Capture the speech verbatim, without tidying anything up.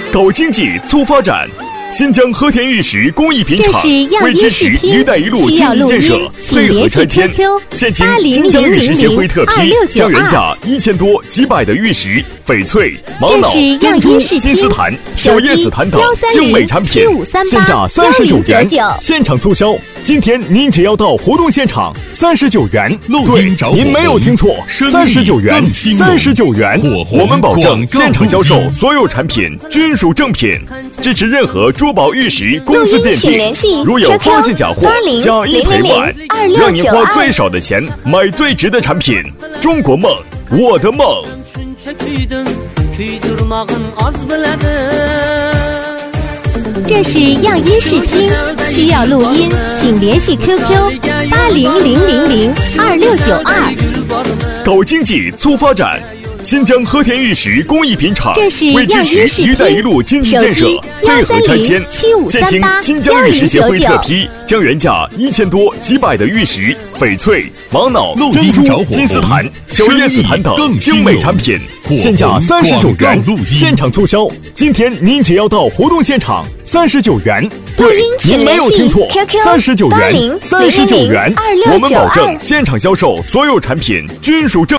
搞经济促发展。新疆和田玉石工艺品厂为支持“一带一路”经济建设，配合拆迁，现今新疆玉石协会特批将原价一千多几百的玉石、翡翠、玛瑙、珍珠、金丝檀、小叶紫檀等精美产品，现价三十九元，现场促销。今天您只要到活动现场，三十九元。对，您没有听错，三十九元，三十九元。我们保证现场销售所有产品均属正品，支持任何珠宝玉石公司鉴定。如有发现假货，加一赔万，让您花最少的钱买最值的产品。中国梦，我的梦。 这是样音视听，需要录音，请联系 Q Q 八零零零零二六九二。 搞经济促发展。新疆和田玉石工艺品厂为支持“一带一路”经济建设，配合拆迁，现今新疆玉石协会特批将原价一千多几百的玉石、翡翠、玛瑙、珍珠、金丝檀、小叶紫檀等精美产品，现价三十九元，现场促销。今天您只要到活动现场，三十九元。对，您没有听错，三十九元，三十九元。我们保证现场销售所有产品均属正。